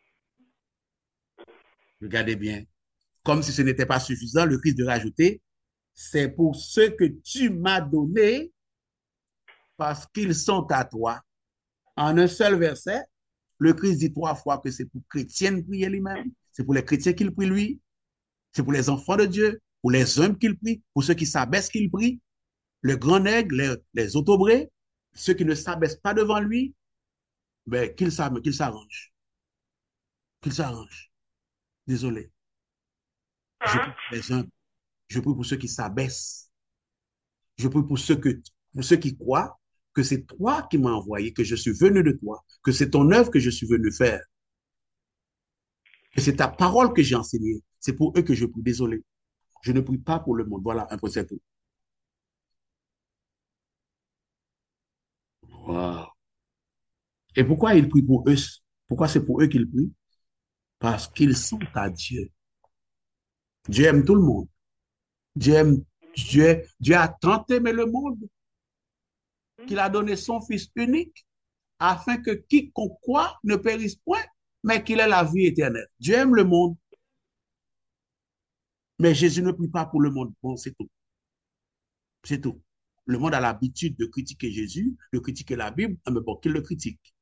Speaker 1: Regardez bien. Comme si ce n'était pas suffisant, le Christ de rajouter, c'est pour ceux que tu m'as donnés parce qu'ils sont à toi. En un seul verset, le Christ dit trois fois que c'est pour chrétiens de prier lui-même, c'est pour les chrétiens qu'il prie lui, c'est pour les enfants de Dieu, pour les hommes qu'il prie, pour ceux qui s'abaissent qu'il prie, le grand nègre, les, les autobrés, ceux qui ne s'abaissent pas devant lui, ben, qu'il qu'il s'arrange, qu'il s'arrange. Désolé. Je prie pour les hommes, je prie pour ceux qui s'abaissent. Je prie pour ceux, que, pour ceux qui croient que c'est toi qui m'as envoyé, que je suis venu de toi, que c'est ton œuvre que je suis venu faire, que c'est ta parole que j'ai enseignée. C'est pour eux que je prie. Désolé. Je ne prie pas pour le monde. Voilà, un peu c'est tout. Wow. Et pourquoi il prie pour eux? Pourquoi c'est pour eux qu'il prie? Parce qu'ils sont à Dieu. Dieu aime tout le monde. Dieu aime, Dieu, Dieu a tant aimé le monde qu'il a donné son Fils unique afin que quiconque croit ne périsse point, mais qu'il ait la vie éternelle. Dieu aime le monde, mais Jésus ne prie pas pour le monde. Bon, c'est tout. C'est tout. Le monde a l'habitude de critiquer Jésus, de critiquer la Bible, mais bon, qu'il le critique.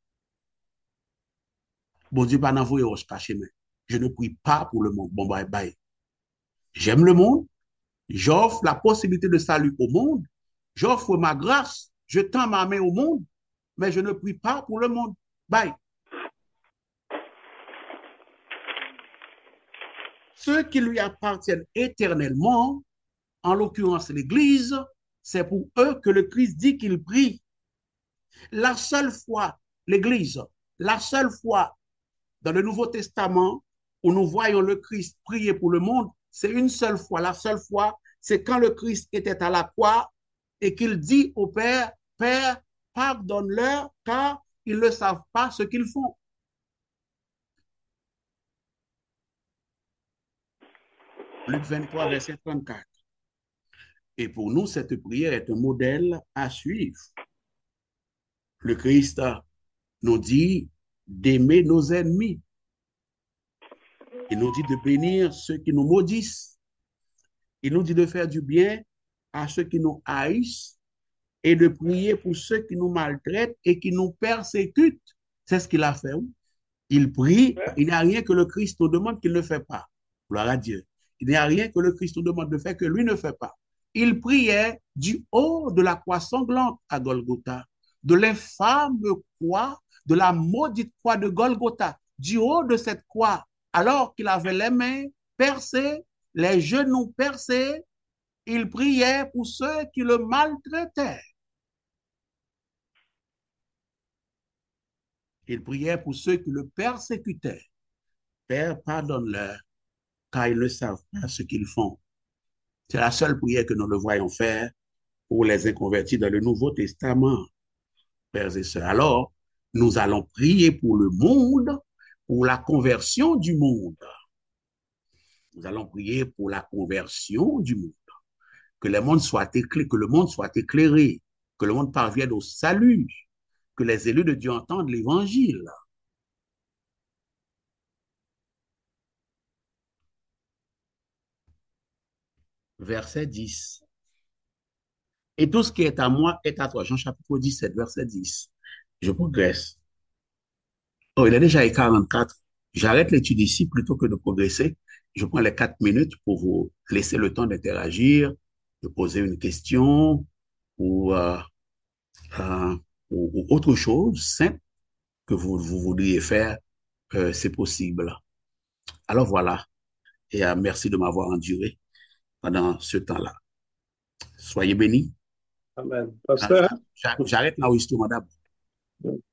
Speaker 1: Bon Dieu, pas n'envoyer au caché, mais je ne prie pas pour le monde. Bon, bye bye. J'aime le monde, j'offre la possibilité de salut au monde, j'offre ma grâce, je tends ma main au monde, mais je ne prie pas pour le monde. Bye. Ceux qui lui appartiennent éternellement, en l'occurrence l'Église, c'est pour eux que le Christ dit qu'il prie. La seule fois, l'Église, la seule fois dans le Nouveau Testament où nous voyons le Christ prier pour le monde, c'est une seule fois. La seule fois, c'est quand le Christ était à la croix et qu'il dit au Père, Père, pardonne-leur car ils ne savent pas ce qu'ils font. Luc vingt-trois, verset trente-quatre. Et pour nous, cette prière est un modèle à suivre. Le Christ nous dit d'aimer nos ennemis. Il nous dit de bénir ceux qui nous maudissent. Il nous dit de faire du bien à ceux qui nous haïssent et de prier pour ceux qui nous maltraitent et qui nous persécutent. C'est ce qu'il a fait. Il prie. Il n'y a rien que le Christ nous demande qu'il ne fait pas. Gloire à Dieu. Il n'y a rien que le Christ nous demande de faire que lui ne fait pas. Il priait du haut de la croix sanglante à Golgotha, de l'infâme croix, de la maudite croix de Golgotha, du haut de cette croix, alors qu'il avait les mains percées, les genoux percés, il priait pour ceux qui le maltraitaient. Il priait pour ceux qui le persécutaient. Père, pardonne-leur, car ils ne savent pas ce qu'ils font. C'est la seule prière que nous le voyons faire pour les inconvertis dans le Nouveau Testament, frères et sœurs. Alors, nous allons prier pour le monde, pour la conversion du monde. Nous allons prier pour la conversion du monde. Que le monde soit éclairé, que le monde soit éclairé, que le monde parvienne au salut, que les élus de Dieu entendent l'évangile. Verset dix. Et tout ce qui est à moi est à toi. Jean chapitre dix-sept, verset dix. Je progresse. Oh, il est déjà quarante-quatre. J'arrête l'étude ici plutôt que de progresser. Je prends les quatre minutes pour vous laisser le temps d'interagir, de poser une question ou, euh, euh, ou, ou autre chose simple que vous, vous voudriez faire. Euh, c'est possible. Alors voilà. Et euh, merci de m'avoir enduré pendant ce temps-là. Soyez bénis.
Speaker 2: Amen.
Speaker 1: Ah,
Speaker 2: Pasteur,
Speaker 1: J'arrête l'enregistrement d'abord.